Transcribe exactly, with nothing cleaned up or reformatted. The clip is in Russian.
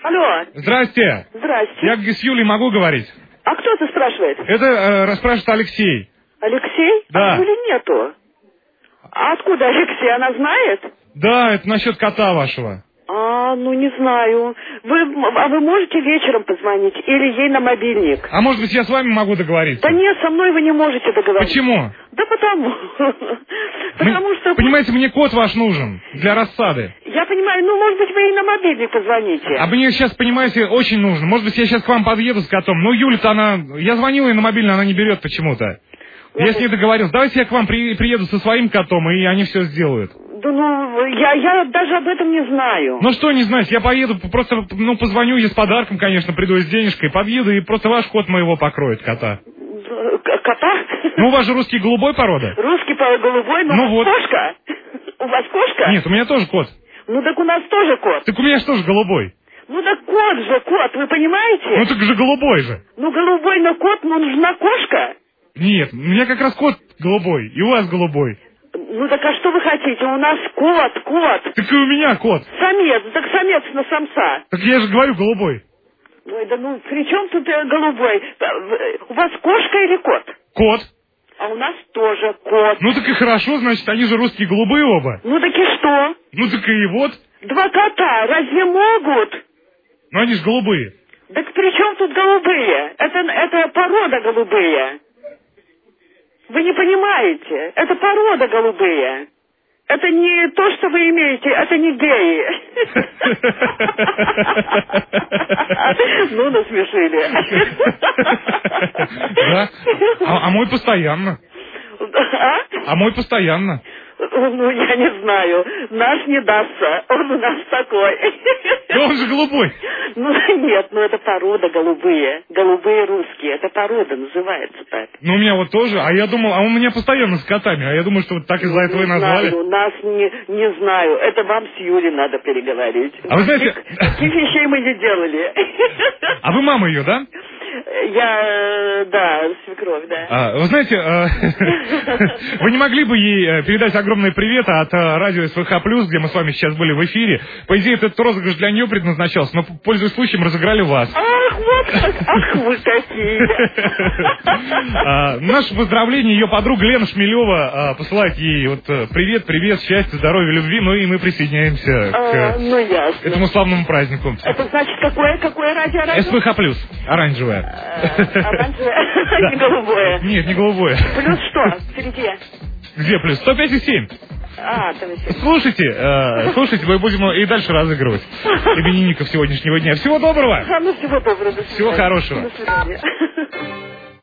Алло. Здрасте. Здрасте. Я с Юлей могу говорить? А кто это спрашивает? Это э, расспрашивает Алексей. Алексей? Да. А Юли нету. А откуда Алексей? Она знает? Да, это насчет кота вашего. А, ну не знаю. Вы, а вы можете вечером позвонить? Или ей на мобильник? А может быть, я с вами могу договориться? Да нет, со мной вы не можете договориться. Почему? Да потому. Потому что... Понимаете, мне кот ваш нужен для рассады. Я понимаю, ну, может быть, вы ей на мобильник позвоните. А мне сейчас, понимаете, очень нужно. Может быть, я сейчас к вам подъеду с котом. Ну, Юля-то она... Я звонил ей на мобильный, она не берет почему-то. Я с ней договорился. Давайте я к вам при... приеду со своим котом, и они все сделают. Да ну, я, я даже об этом не знаю. Ну что не знаете, я поеду, просто, ну, позвоню ей с подарком, конечно, приду с денежкой, подъеду, и просто ваш кот моего покроет, кота. К- кота? Ну, у вас же русский голубой порода. Русский голубой, но Ну у вот. вас кошка? У вас кошка? Нет, у меня тоже кот. Ну так у нас тоже кот. Так у меня же тоже голубой. Ну так кот же, кот, вы понимаете? Ну так же голубой же. Ну голубой, но кот, но нужна кошка. Нет, у меня как раз кот голубой, и у вас голубой. Ну так а что вы хотите? У нас кот, кот. Так и у меня кот. Самец, так самец на самца. Так я же говорю голубой. Ой, да ну при чем тут э, голубой? Э, У вас кошка или кот? Кот. А у нас тоже кот. Ну так и хорошо, значит, они же русские голубые оба. Ну так и что? Ну так и вот. Два кота разве могут? Ну они же голубые. Так при чем тут голубые? Это, это порода голубые. Вы не понимаете. Это порода голубые. Это не то, что вы имеете, это не геи. Ну, насмешили. Да? А, а мой постоянно. А? А мой постоянно. Ну, я не знаю. Наш не дастся. Он у нас такой. Да он же голубой. Ну, нет, ну это порода голубые. Голубые русские. Это порода называется так. Ну, у меня вот тоже. А я думал, а у меня постоянно с котами. А я думаю, что вот так из-за этого и назвали. Знаю, нас не, не знаю. Это вам с Юлей надо переговорить. А вы знаете... Таких вещей мы не делали. А вы мама ее, да? Я, э, да, свекровь, да. А, вы знаете, э, вы не могли бы ей э, передать огромный привет от э, радио СВХ плюс, где мы с вами сейчас были в эфире? По идее, этот розыгрыш для нее предназначался, но, пользуясь случаем, разыграли вас. Ах, вот как, ах вы какие. А, наше поздравление, ее подруга Лена Шмелева а, посылает ей вот э, привет, привет, счастья, здоровья, любви, ну и мы присоединяемся А, к ну, ясно. этому славному празднику. Это значит, какое, какое радио? радио? СВХ плюс, оранжевое. Оранжевое, не голубое. Нет, не голубое. Плюс что? Впереди. Где плюс? сто пять и семь. А, там еще. Слушайте, э, слушайте, мы будем и дальше разыгрывать именинников сегодняшнего дня. Всего доброго! А, ну, всего доброго. До Всего свидания. хорошего. До свидания.